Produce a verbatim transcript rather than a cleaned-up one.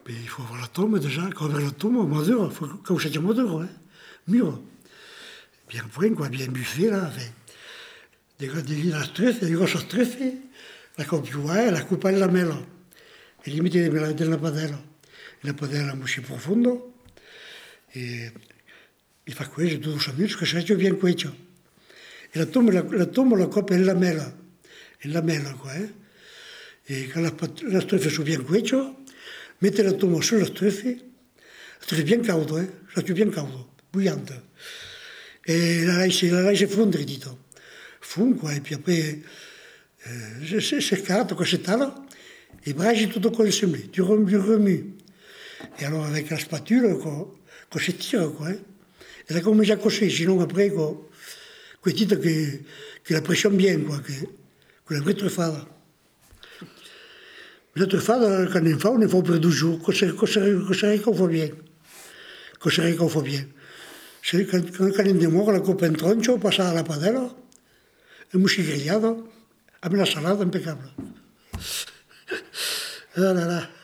Mais il faut avoir la tombe déjà. Quand on a la tombe, madure, il faut que vous châtiez madure, hein, mûre. Bien point, quoi, bien buffé, là. Enfin, des, des lits à streffe, des grosses streffe. La coupe du ouais, la coupe alla mela. E gli metti della padella. E la padella musci profondo. E, e fa questo, tutto saputo, che c'è bien questo. E la tomba, la, la tomba, la coppa è la mela. È la mela, qua, eh. E quand la, la streffe su bien questo, mette la tomba sulla streffe. La streffe bien caudo, eh. La streffe bien caudo, bugliante. E la lascia, la lascia fondere, dito. Fum, quoi, e puis après, euh, c'est cercato, cos'ettalo, e bragi tutto quel semblé, tu remues, tu remues. Et alors avec la spatule, quoi, qu'on se tire, quoi. Eh. Et là, comme j'ai coché, sinon après, quoi, que dite que, que la pression bien, quoi, que, que la vraie truffade. La truffade, quand on fait, on ne fait pas deux jours, qu'on se, qu'on se, qu'on se réconfort bien. Qu'on se réconfort bien. C'est quand, quand, quand on démore, la coupe en troncho, passe à la padella, un mouchi grillado, avec la salade impeccable. Ah là là.